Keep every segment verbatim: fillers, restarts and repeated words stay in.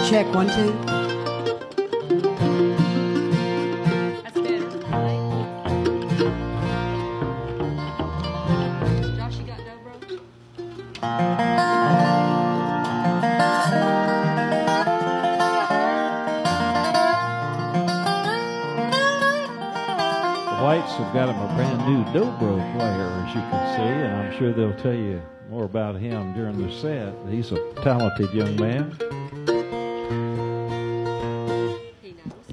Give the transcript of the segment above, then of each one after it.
Check one, two. That's better. Josh, you got dobro? The Whites have got him a brand new dobro player, as you can see, and I'm sure they'll tell you more about him during the set. He's a talented young man. He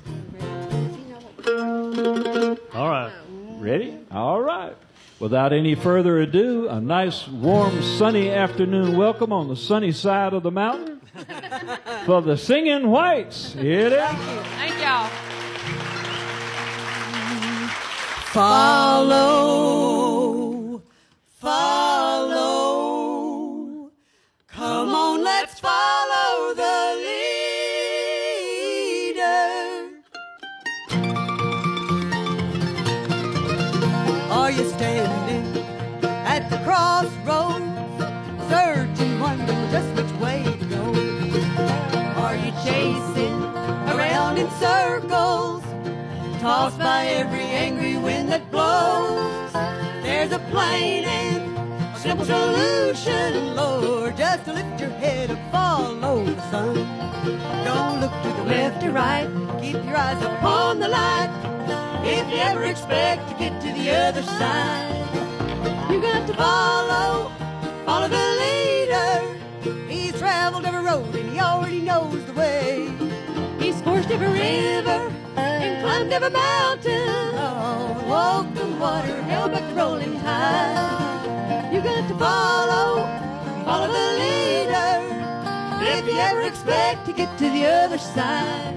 knows. All right. Ready? All right. Without any further ado, a nice, warm, sunny afternoon welcome on the sunny side of the mountain for the Singing Whites. Here it is. Thank y'all. Follow, follow. Come on, let's follow the leader. Are you standing at the crossroads, searching, wondering just which way to go? Are you chasing around in circles, tossed by every angry wind that blows? There's a plain and simple solution, Lord, just to lift your head and follow the sun. Don't look to the left or right, keep your eyes upon the light. If you ever expect to get to the other side, you got to follow, follow the leader. He's traveled every road and he already knows the way. He's coursed every river and climbed every mountain, oh, walked on water, held back the rolling tide. You got to follow, follow the leader, if you ever expect to get to the other side.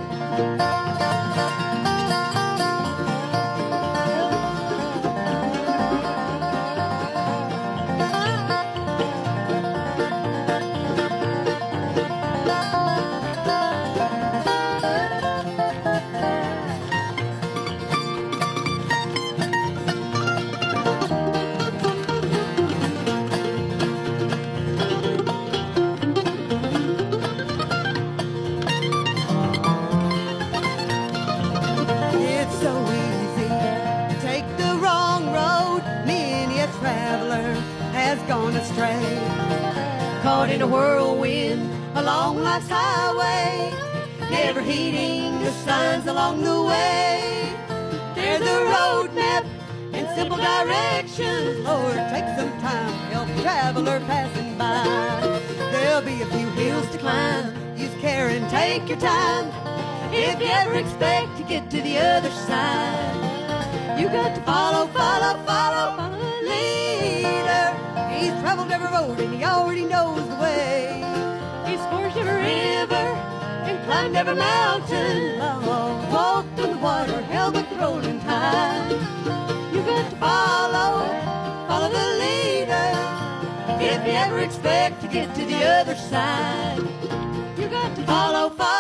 Astray, caught in a whirlwind along life's highway, never heeding the signs along the way. There's a road map and simple directions, Lord, take some time to help a traveler passing by. There'll be a few hills to climb, use care and take your time. If you ever expect to get to the other side, you got to follow, follow, follow, follow the leader. He's traveled every road and he already knows the way. He's coursed every river and climbed every mountain, oh, walked on the water, held back the rolling tide. You got to follow, follow the leader. If you ever expect to get to the other side, you got to follow, follow.